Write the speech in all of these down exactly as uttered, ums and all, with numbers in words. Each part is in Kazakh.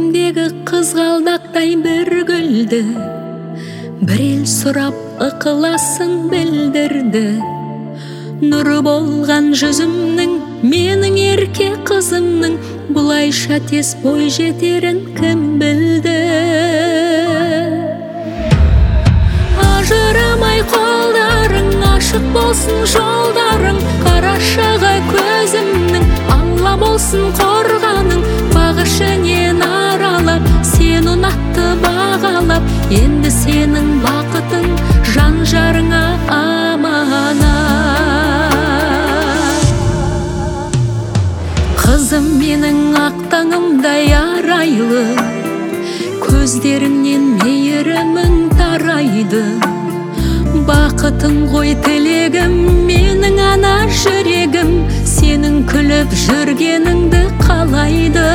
көзімдегі қызғалдақтай бір гүлді бір ел сұрап ықыласын білдірді. Нұры болған жүзімнің, менің ерке қызымның бұлайша тез бой жетерін кім білді? Ажырамай қолдарың, ашық болсын жолдарың, қарашығы көзімнің, алла болсын қорғаның. Бақ ішінен аралап, сен ұнатты бағалап, енді сенің бақытың жан жарыңа аманат. Қызым менің ақ таңымдай арайлы, көздеріңнен мейірімің тарайды. Бақытың ғой тілегім, менің ана жүрегім, сенің күліп жүргеніңді қалайды.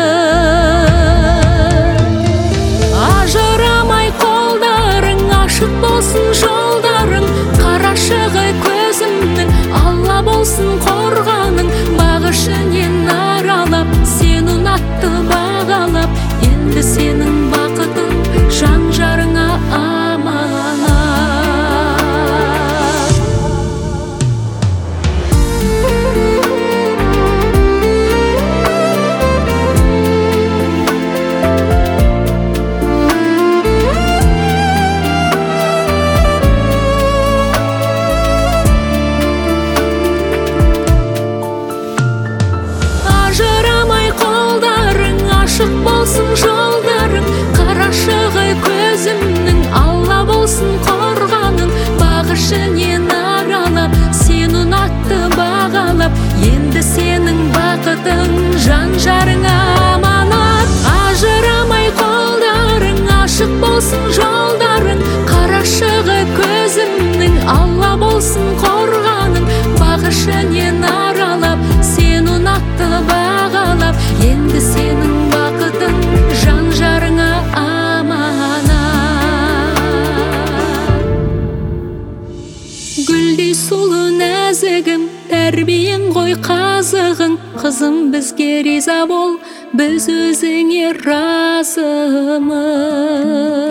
Ажырамай қолдарың, ашық болсын жолдарың, қарашығы көзімнің, алла болсын қорғаның. Бақ ішінен аралап, сен ұнатты бағалап, енді сенің бақытың жан жарыңа аманат. Ашық болсын жолдарың, қарашығы көзімнің, алла болсын қорғаның. Бақ ішінен аралап, сен ұнатты бағалап, енді сенің бақытың жан жарыңа аманат. Ажырамай қолдарың, ашық болсын жолдарың, қарашығы көзімнің, алла болсын қорғаның. Бақ ішінен аралап, сен ұнатты бағалап, енді сенің бақытың жан жарыңа аманат. Гүлдей сұлу нәзігім, тәрбиең ғой қазығың. Қызым бізге риза бол, біз өзіңе разымыз.